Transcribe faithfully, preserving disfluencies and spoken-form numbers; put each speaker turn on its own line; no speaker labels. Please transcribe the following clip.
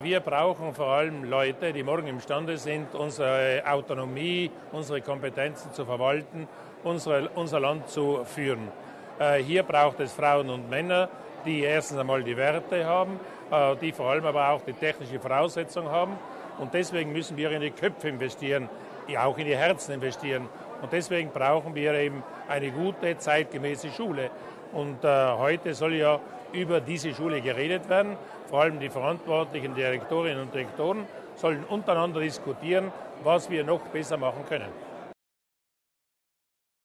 Wir brauchen vor allem Leute, die morgen imstande sind, unsere Autonomie, unsere Kompetenzen zu verwalten, unsere, unser Land zu führen. Äh, hier braucht es Frauen und Männer, die erstens einmal die Werte haben, äh, die vor allem aber auch die technische Voraussetzung haben. Und deswegen müssen wir in die Köpfe investieren, auch in die Herzen investieren. Und deswegen brauchen wir eben eine gute, zeitgemäße Schule. Und äh, heute soll ja über diese Schule geredet werden. Vor allem die verantwortlichen Direktorinnen und Direktoren sollen untereinander diskutieren, was wir noch besser machen können.